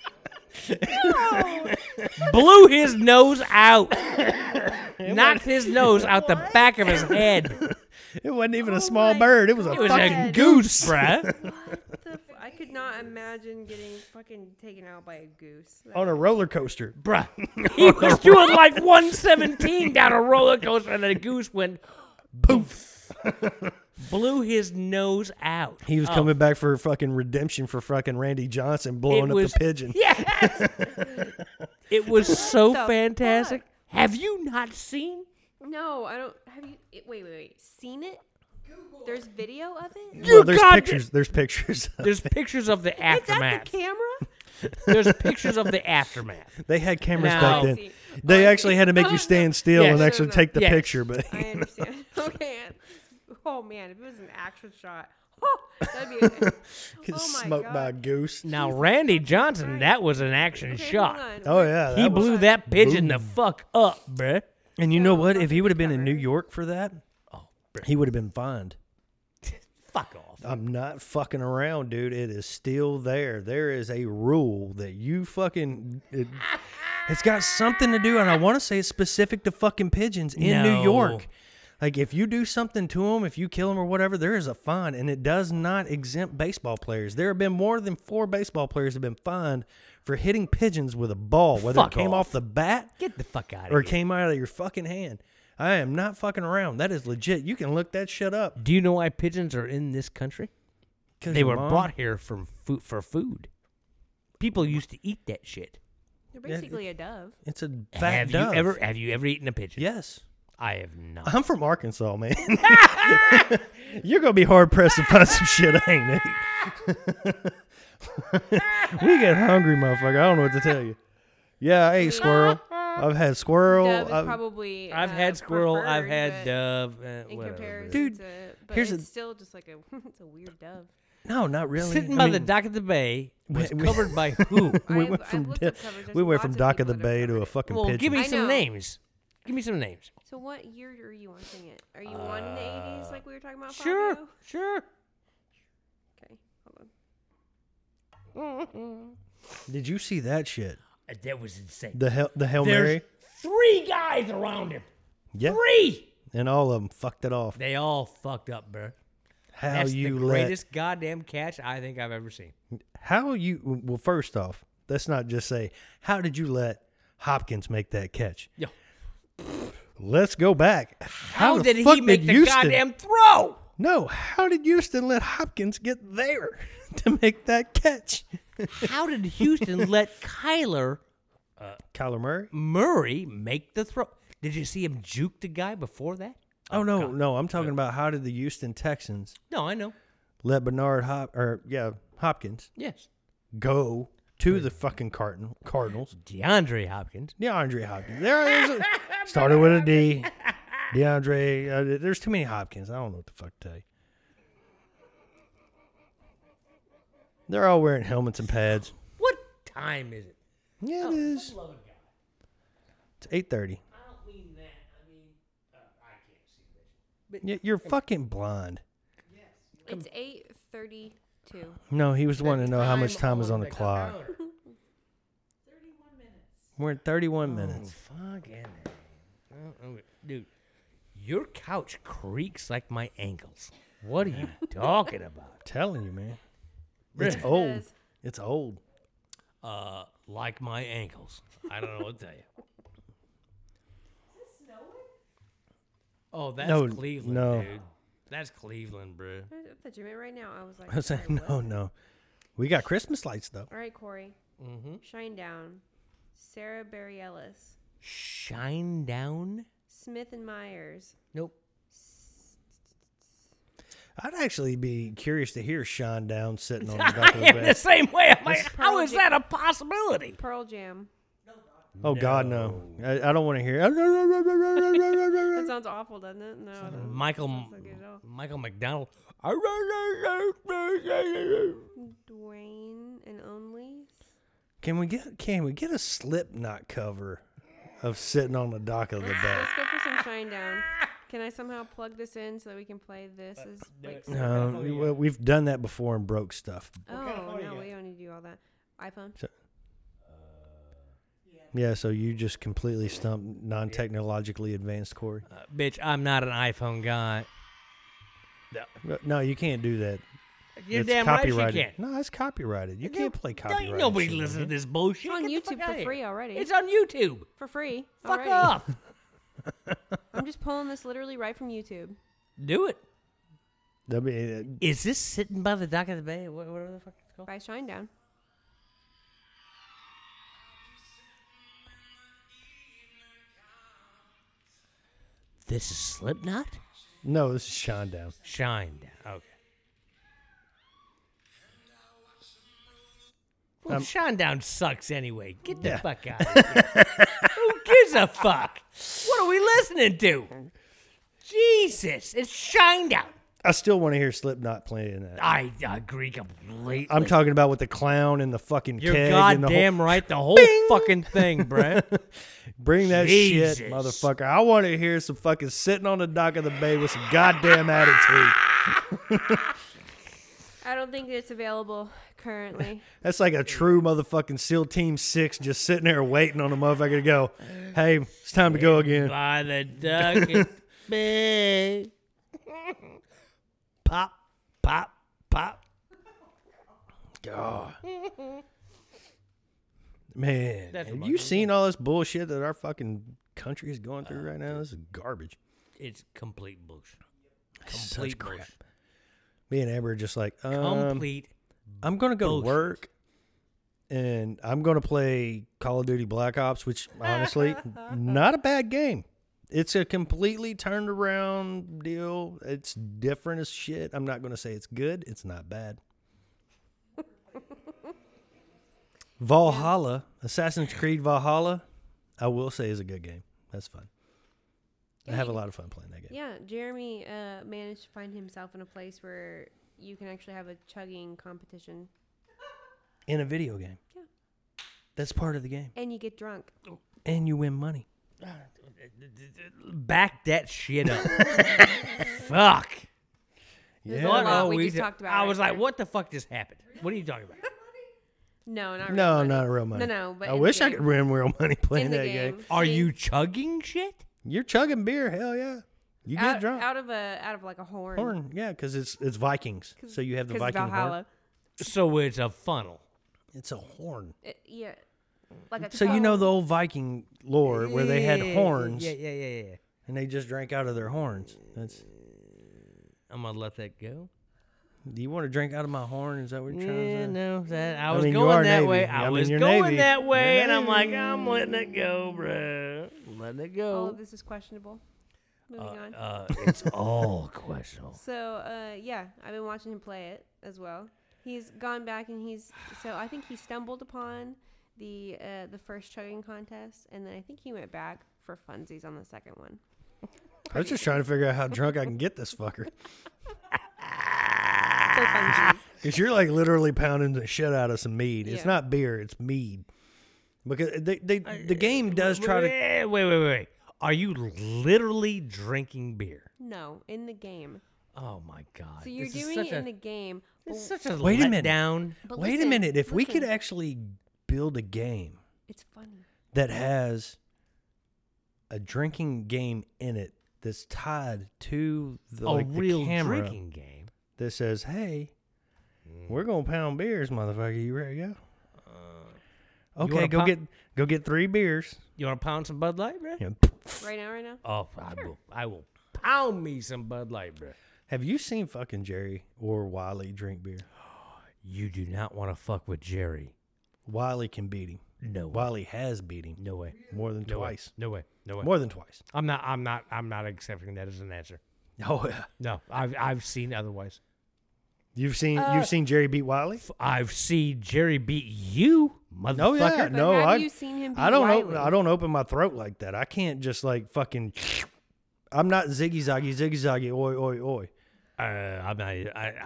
Blew his nose out. Knocked his nose out the back of his head. It wasn't even a small bird. It was a It was fucking a goose, bruh. I could not imagine getting fucking taken out by a goose. on a roller coaster. Bruh. He was doing like 117 down a roller coaster and the goose went Poof. blew his nose out. He was coming back for fucking redemption for fucking Randy Johnson blowing up was- the pigeon. Yes. It was so The fantastic. fuck? Have you not seen? No, I don't. Have you? Wait. Seen it? There's video of it? Well, there's God- pictures. There's pictures. There's pictures of the It's at aftermath. the camera? There's pictures of the aftermath. They had cameras No. back I then. see. They I actually see. had to make you stand still Yes. and No, actually no, no. take the Yes. picture. But I understand. Okay. Oh man, if it was an action shot, that'd be. get Oh my smoked by a God. goose. Now, Randy Johnson, Christ. that was an action Okay, shot. hold on. Oh yeah, He that was- blew that pigeon the fuck up, bruh. And you know So, what? If he fucking would have been in cover. New York for that, he would have been fined. Fuck off. I'm not fucking around, dude. It is still there. There is a rule that you fucking. It's got something to do, and I want to say it's specific to fucking pigeons in New No. York. Like, if you do something to them, if you kill them or whatever, there is a fine, and it does not exempt baseball players. There have been more than 4 baseball players have been fined for hitting pigeons with a ball, whether Fuck it came off. off the bat Get the fuck out or of it here. came out of your fucking hand. I am not fucking around. That is legit. You can look that shit up. Do you know why pigeons are in this country? 'Cause They your were mom- brought here from for food. People used to eat that shit. They're basically a dove. It's a fat Have dove. you ever eaten a pigeon? Yes. I have not. I'm from Arkansas, man. You're gonna be hard pressed to find some shit I ain't ate. We get hungry, motherfucker. I don't know what to tell you. Yeah, I ate squirrel. I've had squirrel. Dove is I've- probably. I've had squirrel. I've preferred, had but dove. In Whatever. comparison, Dude, to, but here's it's a- still just like a. It's a weird dove. no, not really. Sitting I by the mean, dock of the bay was we- covered by who? we I've- went I've from looked de- up covers. There's we went from lots of dock of the people that have bay to covered a it. fucking Well, pigeon. give me I some know. names. Give me some names. So what year are you wanting it? Are you wanting the 80s like we were talking about? Sure, Fabio? sure. Okay, hold on. Did you see that shit? That was insane. The Hail There's Mary. 3 guys around him. Yeah, 3. and all of them fucked it off. They all fucked up, bro. How That's you the let? greatest goddamn catch I think I've ever seen. How you? Well, first off, let's not just say how did you let Hopkins make that catch. Yo, Let's go back. how the did fuck he make the Houston, goddamn throw? No, how did Houston let Hopkins get there to make that catch? How did Houston let Kyler Kyler Murray? Murray make the throw? Did you see him juke the guy before that? Oh, no, God. no. I'm talking about how did the Houston Texans No, I know. let Hopkins Yes. go to the fucking Cardinals? DeAndre Hopkins. DeAndre Hopkins. There is started with a D. DeAndre. There's too many Hopkins. I don't know what the fuck to tell you. They're all wearing helmets and pads. What time is it? Yeah, it is. Love it, guy. It's 8:30. I don't mean that. I mean, I can't see this. Yeah, you're fucking blind. It's 8:32. No, he was wanting to know how much time is on the clock. 31 We're at 31 minutes. Fucking dude, your couch creaks like my ankles. What are you talking about? Telling you, man. It's Really? old. Yes. It's old. Like my ankles. I don't know what to tell you. Oh, that's No, Cleveland, no. dude. That's Cleveland, bro. I thought you meant right now. I was like, I was sorry, saying, what? no. We got Christmas lights, though. All right, Corey. Mm-hmm. Shine Down. Sarah Barry Ellis. Shine down? Smith and Myers. Nope. I'd actually be curious to hear Sean Down sitting on the back of the I am the bed. same way. I'm like, Pearl how is Jam. that a possibility? Pearl Jam. Oh, God, no. I don't want to hear. That sounds awful, doesn't it? No. it doesn't. Michael Sounds like it at all. Michael McDonald. Dwayne and Only. Can we get a Slipknot cover of sitting on the dock of the bed? Let's go for some Shine Down. Can I somehow plug this in so that we can play this as like? No, we've done that before and broke stuff. Oh no, we don't need to do all that. iPhone. Yeah, so you just completely stumped non-technologically advanced Corey. Bitch, I'm not an iPhone guy. No, you can't do that. You're It's damn right you copyrighted. can. No, it's copyrighted. You can't play Ain't copyrighted. nobody shit, listen to man. this bullshit. It's on Get the fuck YouTube outta for here. free already. It's on YouTube. For free. Fuck already. off. I'm just pulling this literally right from YouTube. Do it. That'd be, Is this sitting by the dock of the bay? Whatever the fuck it's called. By Shine Down. This is Slipknot? no, this is Sean Down. Shine down. Okay. Well, Shine down sucks anyway. Get the Yeah. fuck out of here. Who gives a fuck? What are we listening to? Jesus, it's Shine down. I still want to hear Slipknot playing that. I agree completely. I'm talking about with the clown and the fucking You're keg and the whole. goddamn right. The whole fucking thing, bruh. Bring that Jesus. shit, motherfucker. I want to hear some fucking sitting on the dock of the bay with some goddamn attitude. I don't think it's available currently. That's like a true motherfucking SEAL Team 6 just sitting there waiting on the motherfucker to go, hey, it's time to go again. By the duck and bay. Pop, pop, pop. God. Man, That's have what you my- seen all this bullshit that our fucking country is going through right now? This is garbage. It's complete bullshit. Such Complete crap. bullshit. Me and Amber are just like, Complete. I'm going to go bullshit. to work and I'm going to play Call of Duty Black Ops, which honestly, not a bad game. It's a completely turned around deal. It's different as shit. I'm not going to say it's good. It's not bad. Valhalla, Assassin's Creed Valhalla, I will say is a good game. That's fun. I have a lot of fun playing that game. Yeah, Jeremy managed to find himself in a place where you can actually have a chugging competition. In a video game. Yeah. That's part of the game. And you get drunk. And you win money. Back that shit up. Fuck. There's Yeah. a lot No, we we just did- talked about. I right was like, there. what the fuck just happened? What are you talking about? No, not real No, money. not real money. No, but I in the wish I game. could win real money playing In the that game. game. Are See, you chugging shit? You're chugging beer, hell yeah. You get out, drunk. out of like a horn? Horn, yeah, because it's Vikings. So you have the 'Cause Viking Valhalla. horn. So it's a funnel. It's a horn. Yeah, like a So you know tone. the old Viking lore where they had horns Yeah. and they just drank out of their horns. That's. I'm gonna let that go. Do you want to drink out of my horn? Is that what you're trying to Yeah, say? no, that I I was mean, you going are that Navy. way. I I mean, was you're going Navy. that way, You're and I'm like, Navy. I'm letting it go, bro. Letting it All go. of this is questionable. Moving on. It's all questionable. So, yeah, I've been watching him play it as well. He's gone back and I think he stumbled upon the first chugging contest, and then I think he went back for funsies on the second one. I was just trying to figure out how drunk I can get this fucker. For funsies. Because you're like literally pounding the shit out of some mead. It's Yeah. not beer, it's mead. Because the game does try to. Wait. Are you literally drinking beer? No, in the game. Oh my god. So you're This is doing such it in a- the game. This is such a Wait a minute. letdown. But Wait a listen, minute. If we could listen, actually build a game it's funny. that has a drinking game in it that's tied to the, A like, real the camera drinking game. that says, "Hey, we're gonna pound beers, motherfucker. You ready to go? Okay, wanna go get 3 beers. You want to pound some Bud Light, bro? You know, Right now. Oh, I will pound me some Bud Light, bro. Have you seen fucking Jerry or Wiley drink beer? You do not want to fuck with Jerry. Wiley can beat him. No way. Wiley has beat him No way. more than No way. twice. No way. No way. More than twice. I'm not accepting that as an answer. Oh yeah. No, I've seen otherwise. You've seen Jerry beat Wiley? I've seen Jerry beat you, motherfucker. Oh yeah. But No, have I you seen him beat I don't Wiley? I don't open my throat like that. I can't just like fucking. I'm not ziggy zaggy, oi oi oi. I'm not.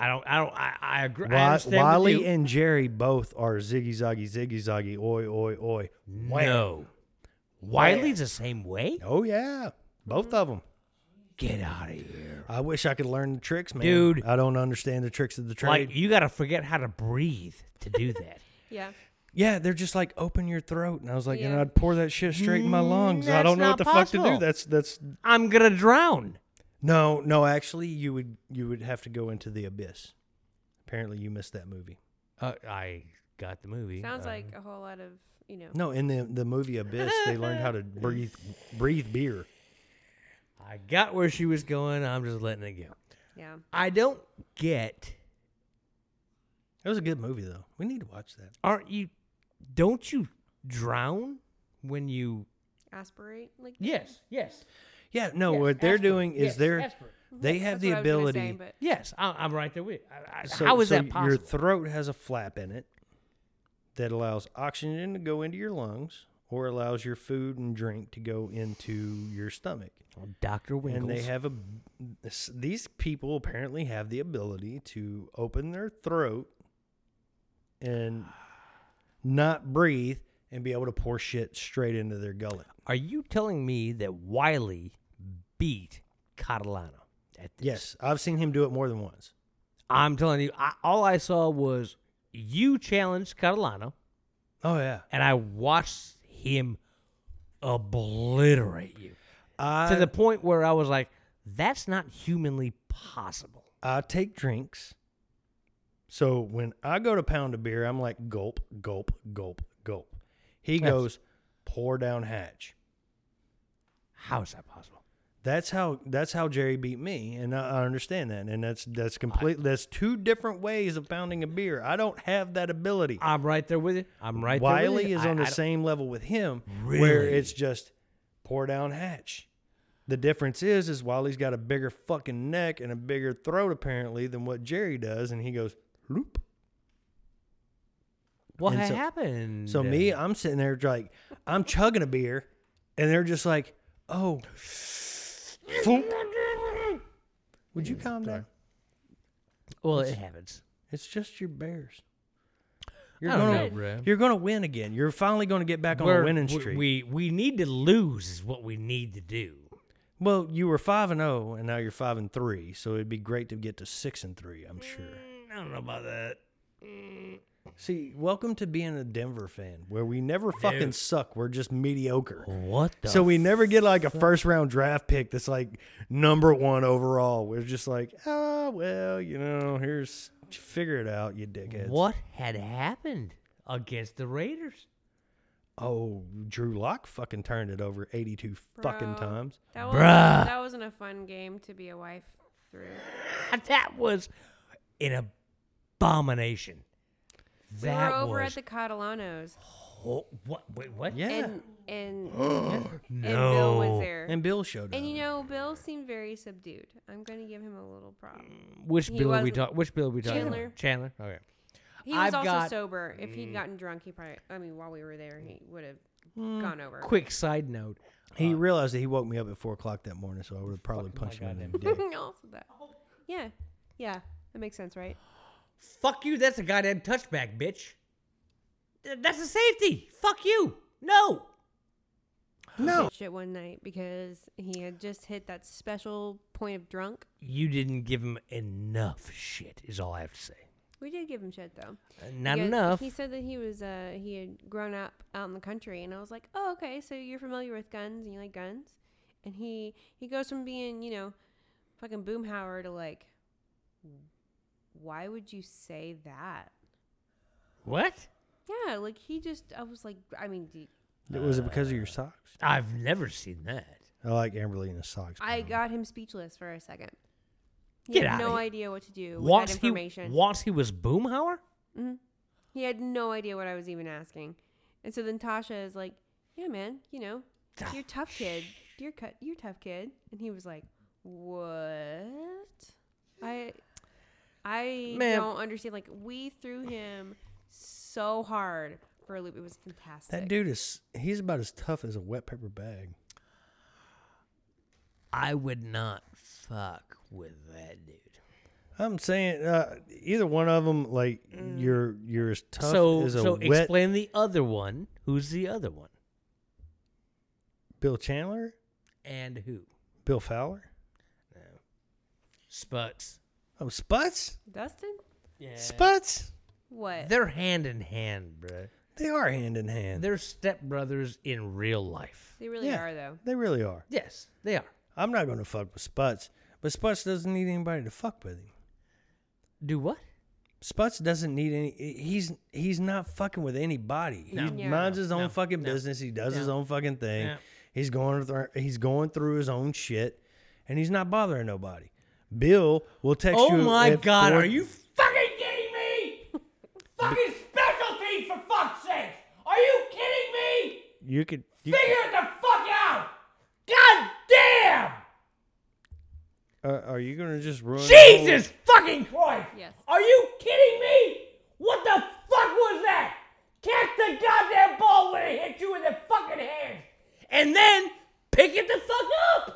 I agree. I Wi- understand with Wiley you. and Jerry both are ziggy zaggy, oi oi oi. Wham. No. Wiley's the same way? Oh yeah, both of them. Get out of here. I wish I could learn the tricks, man. Dude. I don't understand the tricks of the trade. Like, you got to forget how to breathe to do that. Yeah. Yeah, they're just like open your throat, and I was like, and Yeah. I'd pour that shit straight in my lungs. I That's don't know not what the fuck to possible. do. That's I'm going to drown. no. Actually, you would have to go into the abyss. Apparently, you missed that movie. I got the movie. Sounds like a whole lot of, No, in the movie Abyss, they learned how to breathe beer. I got where she was going. I'm just letting it go. yeah. I don't get. It was a good movie though. We need to watch that. Don't you drown when you. Aspirate like Yes. Yeah, no. Yes, What they're aspirate. doing is Yes, aspirate. they have That's the what I was gonna ability. say, but Yes, I'm right there with you. So, How is so that possible? Your throat has a flap in it that allows oxygen to go into your lungs, or allows your food and drink to go into your stomach. Dr. Winkles. And they have these people apparently have the ability to open their throat and not breathe and be able to pour shit straight into their gullet. Are you telling me that Wiley beat Catalano at this? Yes, I've seen him do it more than once. I'm telling you, all I saw was you challenge Catalano, Oh yeah, and I watched him obliterate you I to the point where I was like, that's not humanly possible. I take drinks. So when I go to pound a beer, I'm like gulp, gulp, gulp, gulp. He Yes. goes pour down hatch. How is that possible? That's how Jerry beat me, and I understand that, and that's complete. That's two different ways of pounding a beer. I don't have that ability. I'm right there with you. Wiley is on the same level with him, where it's just pour down hatch. The difference is Wiley's got a bigger fucking neck and a bigger throat apparently than what Jerry does, and he goes loop. What And so- happened? So me, I'm sitting there like I'm chugging a beer, and they're just like, "Oh, would you calm down? Well, it happens. It's just your Bears. I don't know, bro. You're gonna win again. You're finally gonna get back on a winning streak. We need to lose is what we need to do. Well, you were 5-0, and now you're 5-3. So it'd be great to get to 6-3. I'm sure. I don't know about that. See, welcome to being a Denver fan, where we never fucking suck. We're just mediocre. What the? So we never get like a first round draft pick that's like number 1 overall. We're just like, well, here's figure it out, you dickheads. What had happened against the Raiders? Oh, Drew Lock fucking turned it over 82 fucking Bro. times. That wasn't a fun game to be a wife through. That was an abomination. We were over at the Catalanos. What? Wait, what? Yeah. And No. Bill was there. And Bill showed up. And Bill seemed very subdued. I'm going to give him a little prop. Which He Bill are we wasn't- talking? Which Bill are we talking Chandler. about? Chandler. Okay. He was I've also got- sober. If he'd gotten drunk, while we were there, he would have gone over. Quick side note. He realized that he woke me up at 4 o'clock that morning, so I would have probably punched him in the dick. Also that. Yeah. Yeah. That makes sense, right? Fuck you. That's a goddamn touchback, bitch. That's a safety. Fuck you. No. No. Shit one night because he had just hit that special point of drunk. You didn't give him enough shit, is all I have to say. We did give him shit though. Not Because enough. He said that he had grown up out in the country, and I was like, oh, okay, so you're familiar with guns and you like guns, and he goes from being fucking Boomhauer to like, why would you say that? What? Yeah, like I was like, I mean, Was it because of your socks? I've never seen that. I like Amberlina's socks. I got him speechless for a second. He Get had outta no here. idea what to do with Once that information. Once he was Boomhauer? Hmm. He had no idea what I was even asking. And so then Tasha is like, yeah, man, you're a tough kid. You're a tough kid. And he was like, what? I Man. don't understand. Like, we threw him so hard for a loop. It was fantastic. That dude he's about as tough as a wet paper bag. I would not fuck with that dude. I'm saying either one of them, like you're as tough as a So wet explain the other one. Who's the other one? Bill Chandler, And who? Bill Fowler. Spuds. Oh, Spuds, Dustin? Yeah. Spuds. What? They're hand in hand, bruh. They are hand in hand. They're stepbrothers in real life. They really Yeah. are, though. They really are. Yes, they are. I'm not going to fuck with Spuds, but Spuds doesn't need anybody to fuck with him. Do what? Spuds doesn't need any. He's not fucking with anybody. No. He Yeah. minds his own No. fucking No. business. He does No. his own fucking thing. Yeah. He's going through his own shit, and he's not bothering nobody. Bill will text you. Oh my at God, 4 are you fucking kidding me? Fucking specialty, for fuck's sake! Are you kidding me? You could. Figure it the fuck out! God damn! Are you gonna just ruin? Jesus fucking Christ! Yes. Are you kidding me? What the fuck was that? Catch the goddamn ball when it hit you in the fucking hand, and then pick it the fuck up.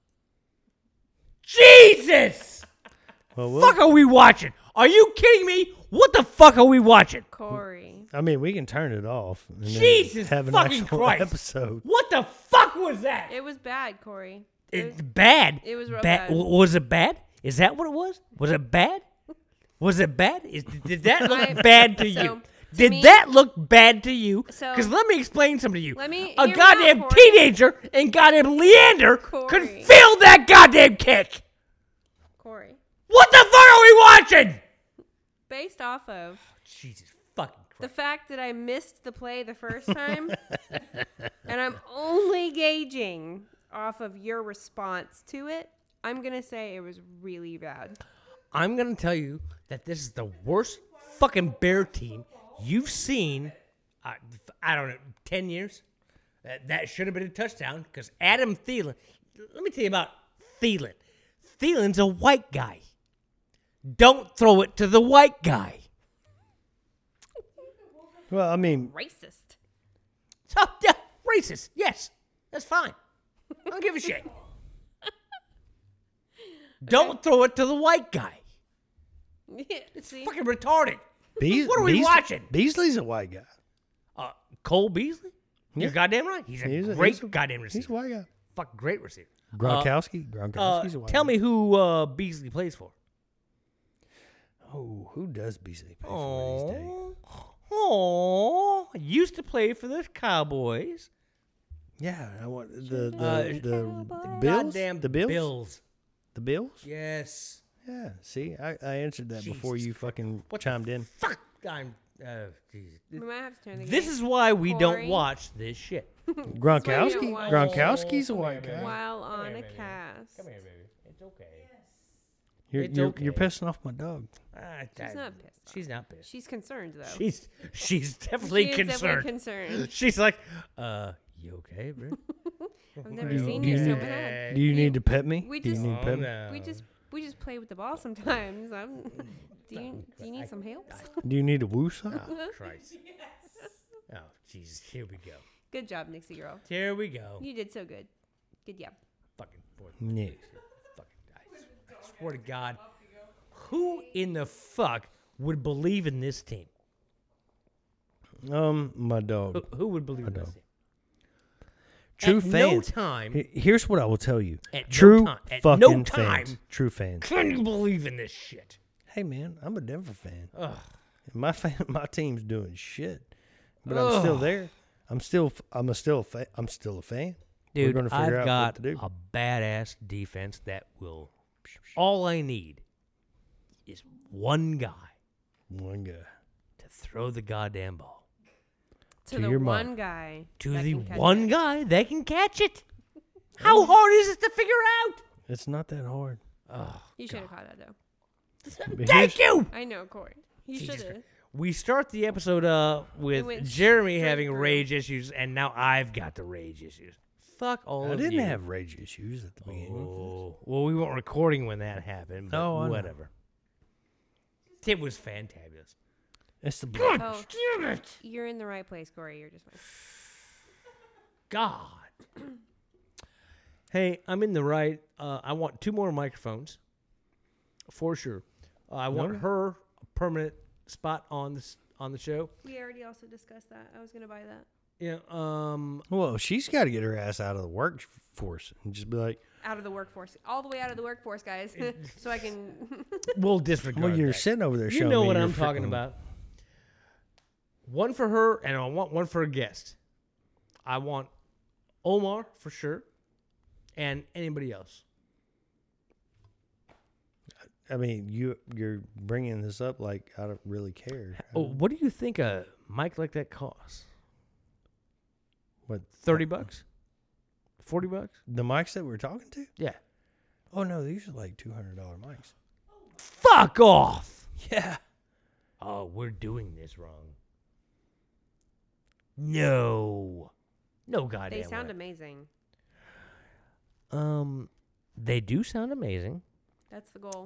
Jesus! Well, Fuck are we watching? Are you kidding me? What the fuck are we watching? Corey. I mean, we can turn it off. And then Jesus have an fucking actual Christ. episode. What the fuck was that? It was bad, Corey. It's bad. it was real bad. Was it bad? Is that what it was? Was it bad? Was it bad? Did that look I- bad to so, you? to Did me- that look bad to you? So- Because let me explain something to you. Let me A hear me out, goddamn Corey. teenager and goddamn Leander could Corey. feel that goddamn kick. Corey. What the fuck are we watching? Based off of Jesus fucking the Christ. fact that I missed the play the first time, and I'm only gauging off of your response to it, I'm going to say it was really bad. I'm going to tell you that this is the worst fucking Bear team you've seen, I don't know, 10 years? That should have been a touchdown because Adam Thielen. Let me tell you about Thielen. Thielen's a white guy. Don't throw it to the white guy. Well, I mean, Racist. So, yeah, racist. Yes, that's fine. I don't give a shit. Don't throw it to the white guy. It's See? fucking retarded. What are we Beasley- watching? Beasley's a white guy. Cole Beasley? Yeah. You're goddamn right. He's a great goddamn receiver. He's a white guy. Fucking great receiver. Gronkowski's a white Tell guy. me who Beasley plays for. Oh, who does Beasley play for these days? Oh, used to play for the Cowboys. Yeah, I want the Cowboys. Bills. Goddamn The Bills. Bills. The Bills. Yes. Yeah. See, I answered that before Jesus you fucking What the chimed in. Fuck. I'm. Jesus. We might have to turn the This game is why we don't Corey. watch this shit. Gronkowski. watch- Gronkowski's a Oh, white come here, guy. while on here, a baby. cast. Come here, baby. It's okay. You're It's you're, okay. you're pissing off my dog. She's not pissed off. She's not pissed. She's concerned, though. She's definitely She is concerned. definitely concerned. She's like, you okay, bro? I've never Do you- seen do you you so need- mad. Do you need to pet me? we Do you just- need to pet me? no. We just play with the ball sometimes. Do you need some help? Do you need a woosah? Oh, Christ. Oh, Jesus. Here we go. Good job, Nixie girl. Here we go. You did so good. Good job. Fucking fourth. Yeah. Fucking, I swear to God. Who in the fuck would believe in this team? My dog. Who would believe in I this don't. team? True At fans. no time. Here's what I will tell you. At no True time- at fucking no time- fans. True fans. Can you believe in this shit? Hey man, I'm a Denver fan. Ugh. My team's doing shit, but I'm still there. I'm still a fan. We're Dude, gonna figure I've out got what to do. a badass defense that will. All I need is one guy One guy. to throw the goddamn ball To To the your one mom. guy. to that the can catch one it. guy that can catch it. How hard is it to figure out? It's not that hard. Oh, You should have caught that, though. But thank here's- you. I know, Corey. You Jesus should have. Christ. We start the episode with went Jeremy straight having through. rage issues, and now I've got the rage issues. Fuck all I of didn't you. have rage issues at the beginning. Oh, well, we weren't recording when that happened, but Oh, I know. whatever. It was fantabulous. It's the Oh, Damn it! you're in the right place, Corey. You're just fine. God. Hey, I'm in the right. I want 2 more microphones, for sure. I want Okay. her a permanent spot on the show. We already also discussed that. I was going to buy that. Yeah. Well, she's got to get her ass out of the workforce and just be like, Out of the workforce. All the way out of the workforce, guys. So I can. We'll disregard. "Well, you're that. sitting over there You showing know me what your I'm talking freaking-" about. One for her, and I want one for a guest. I want Omar for sure, and anybody else. I mean, you're bringing this up like I don't really care. Oh, what do you think a mic like that costs? What $30? $40? the mics that we're talking to? Yeah. Oh no, these are like $200 mics. Fuck off. Yeah. Oh, we're doing this wrong. No. No goddamn They sound way. amazing. They do sound amazing. That's the goal.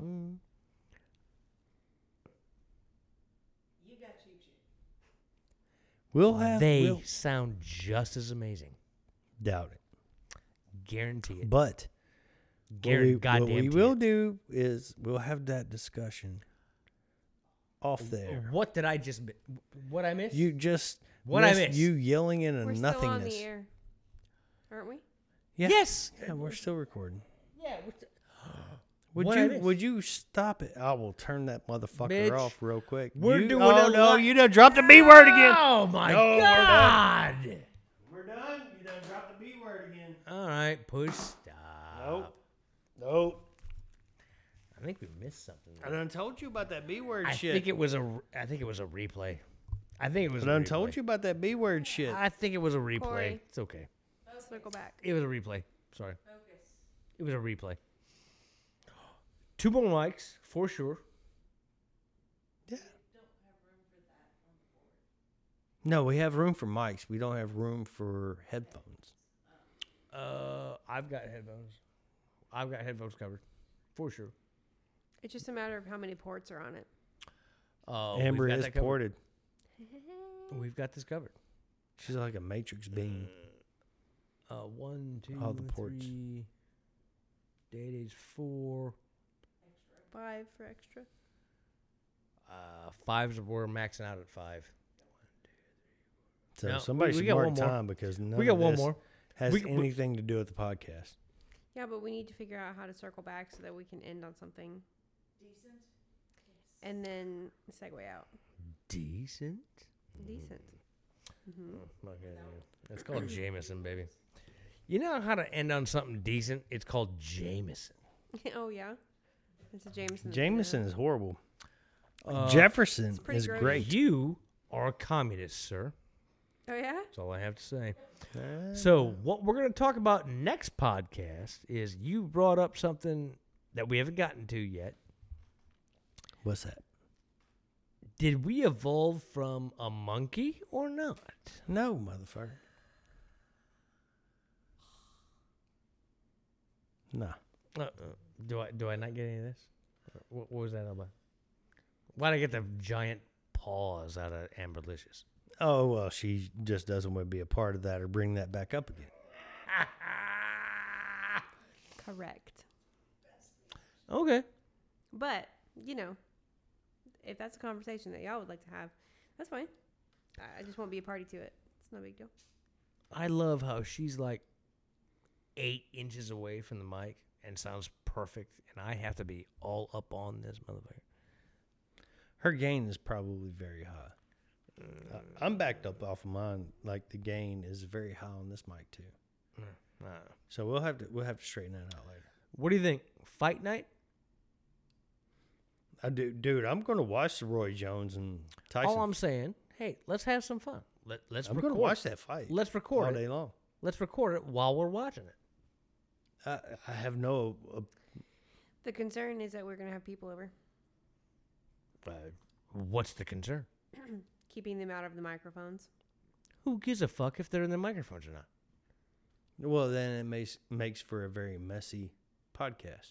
We'll have. They we'll sound just as amazing. doubt it. Guarantee it. But Guarantee. what Goddamn. we will do is we'll have that discussion off there. What did I just? What I missed? You just What I missed miss? you yelling in a We're still on nothingness. the air. Aren't we? Yeah. Yes. Yeah, we're still recording. Yeah. Would What I you missed? would you stop it? I will turn that motherfucker Bitch, off real quick. we're You- doing Oh a no, lot- you done dropped the B word again. Oh my No, we're God. We're done. You done dropped the B word again. All right. Push stop. Nope. I think we missed something. I done told you about that B word I shit. think it was a replay. I think it was. I done told you about that B word shit. I think it was a replay. Corey. It's okay. Circle back. It was a replay. Sorry. It was a replay. 2 more mics, for sure. Yeah. No, we have room for mics. We don't have room for headphones. I've got headphones. I've got headphones covered, for sure. It's just a matter of how many ports are on it. Amber we've got is that covered. ported. We've got this covered. She's like a matrix beam. 1, 2, All the ports. 3. Day 4. 5 for extra. 5's we're maxing out at 5. So No, somebody we should got mark one more. time because none We got of one this more. has We- anything to do with the podcast. Yeah, but we need to figure out how to circle back so that we can end on something decent. And then segue out. Decent. Decent. Mm-hmm. Okay, it's called Jameson, baby. You know how to end on something decent? It's called Jameson. Oh yeah, it's a Jameson. Jameson is horrible. Uh, Jefferson pretty is gross. great. You are a communist, sir. Oh yeah. That's all I have to say. So what we're going to talk about next podcast is you brought up something that we haven't gotten to yet. What's that? Did we evolve from a monkey or not? No, motherfucker. Nah. Do I not get any of this? What was that about? Why'd I get the giant paws out of Amberlicious? Oh, well, she just doesn't want to be a part of that or bring that back up again. Correct. Okay. But you know, if that's a conversation that y'all would like to have, that's fine. I just won't be a party to it. It's no big deal. I love how she's like 8 inches away from the mic and sounds perfect, and I have to be all up on this motherfucker. Her gain is probably very high. I'm backed up off of mine. Like the gain is very high on this mic too. So we'll have to straighten that out later. What do you think? Fight night? Dude, I'm going to watch the Roy Jones and Tyson. All I'm saying, hey, let's have some fun. Let's I'm record. going to watch that fight. Let's all record day it. long. Let's record it while we're watching it. I have no. The concern is that we're gonna have people over, What's the concern? keeping them out of the microphones. Who gives a fuck if they're in their microphones or not? Well, then it makes for a very messy podcast.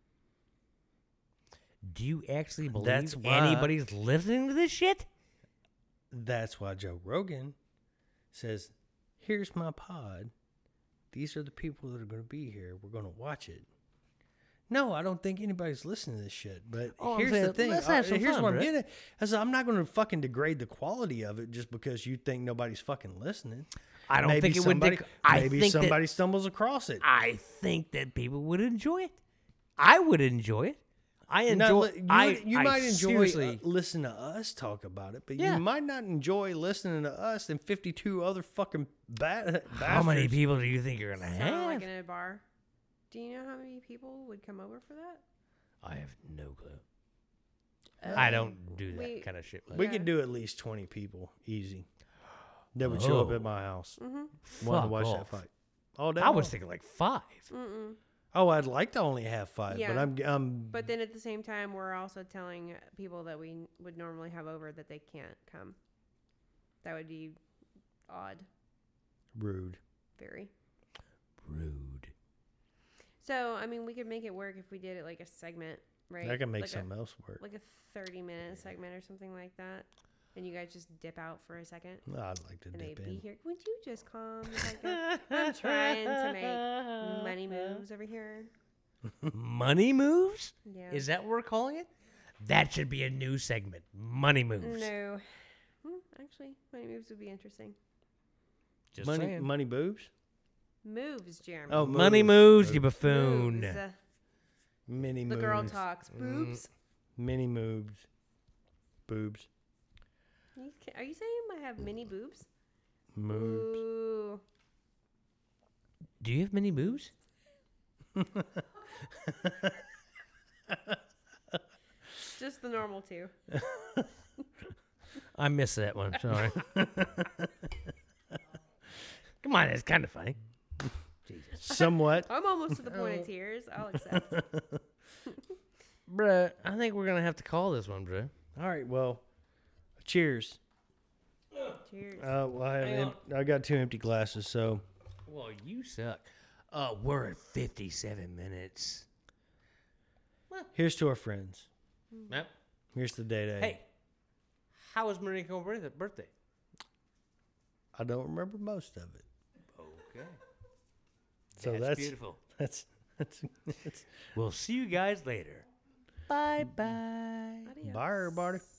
Do you actually believe That's why- anybody's listening to this shit? That's why Joe Rogan says, "Here's my pod. These are the people that are going to be here. We're going to watch it." No, I don't think anybody's listening to this shit. But Oh, I'm here's saying, the thing. let's have some Here's fun, what I'm Brett. getting at. I said, I'm not going to fucking degrade the quality of it just because you think nobody's fucking listening. I don't Maybe think it would. somebody, I maybe think somebody stumbles across it. I think that people would enjoy it. I would enjoy it. I enjoy. Now, you I might enjoy seriously. listening to us talk about it, but Yeah. you might not enjoy listening to us and 52 other fucking How many bastards. people do you think you're gonna Sound have? like in a bar. Do you know how many people would come over for that? I have no clue. I don't do that we- kind of shit. We Yeah. could do at least 20 people, easy. That would show up Oh. at my house. Mm-hmm. Want to Fuck watch that off. fight all day I was long. thinking like 5. Mm-mm. Oh, I'd like to only have 5, Yeah. but I'm But then at the same time, we're also telling people that we would normally have over that they can't come. That would be odd. rude. Very. Rude. So, I mean, we could make it work if we did it like a segment, right? I can make like something else work. Like a 30-minute segment or something like that. And you guys just dip out for a second. I'd like to And dip they'd be in. here. Would you just calm the heck down? I'm trying to make money moves over here. Money moves? Yeah. Is that what we're calling it? That should be a new segment. Money moves. No. Actually, money moves would be interesting. Just Money, saying. money boobs? Moves, Jeremy. Oh, Money moves. moves, you buffoon. Moves. Mini The moves. girl talks. Boobs. Mini moves. Boobs. Are you saying I have mini boobs? Moves. Ooh. Do you have many boobs? Just the normal two. I missed that one. Sorry. Come on, it's kind of funny. Jesus. Somewhat. I'm almost to the point of tears. I'll accept. Bruh, I think we're going to have to call this one, bruh. All right. Well, cheers. Cheers. Well, Hang I got 2 empty glasses, so Well, you suck. We're at 57 minutes. here's to our friends. Yep. Here's the day. Hey, how was Mariko's birthday? I don't remember most of it. Okay. So That's beautiful. That's We'll see you guys later. Bye-bye. Adios. bye, everybody.